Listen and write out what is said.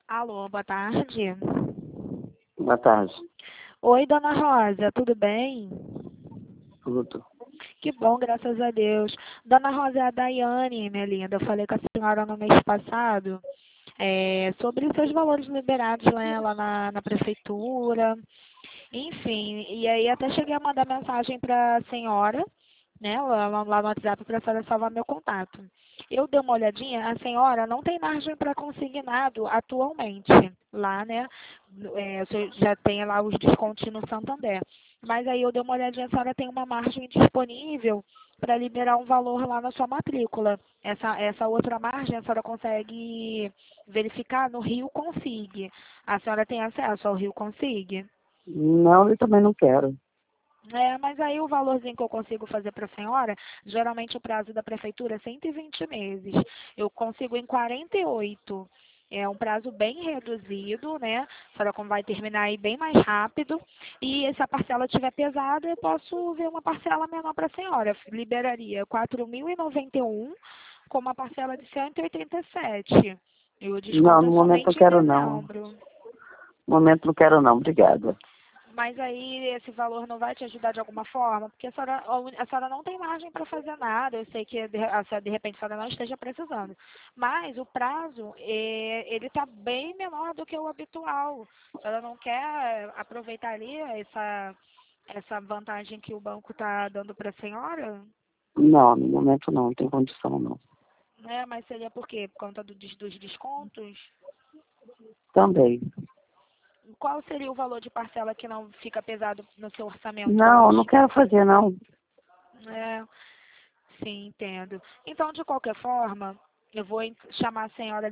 Alô, boa tarde. Boa tarde. Oi, dona Rosa, tudo bem? Tudo. Que bom, graças a Deus. Dona Rosa é a Daiane, minha linda. Eu falei com a senhora no mês passado sobre os seus valores liberados lá na prefeitura. Enfim, e aí até cheguei a mandar mensagem para a senhora, né, lá no WhatsApp para a senhora salvar meu contato. Eu dei uma olhadinha, a senhora não tem margem para consignado atualmente lá, né? Você já tem lá os descontos no Santander. Mas aí eu dei uma olhadinha, a senhora tem uma margem disponível para liberar um valor lá na sua matrícula. Essa outra margem a senhora consegue verificar no Rio Consig. A senhora tem acesso ao Rio Consig? Não, eu também não quero. Mas aí o valorzinho que eu consigo fazer para a senhora, geralmente o prazo da prefeitura é 120 meses. Eu consigo em 48. É um prazo bem reduzido, né? A senhora vai terminar aí bem mais rápido. E se a parcela estiver pesada, eu posso ver uma parcela menor para a senhora. Liberaria 4.091 com uma parcela de 187. E o Não, desconto é no momento não somente em quero não. dezembro. No momento não quero não, obrigada. Mas aí esse valor não vai te ajudar de alguma forma? Porque a senhora não tem margem para fazer nada. Eu sei que de repente a senhora não esteja precisando. Mas o prazo, ele está bem menor do que o habitual. A senhora não quer aproveitar ali essa vantagem que o banco está dando para a senhora? Não, no momento não tem condição não. Né? Mas seria por quê? Por conta dos descontos? Também. Qual seria o valor de parcela que não fica pesado no seu orçamento Não, não hoje? quero fazer não. É, sim, entendo. Então, de qualquer forma, eu vou chamar a senhora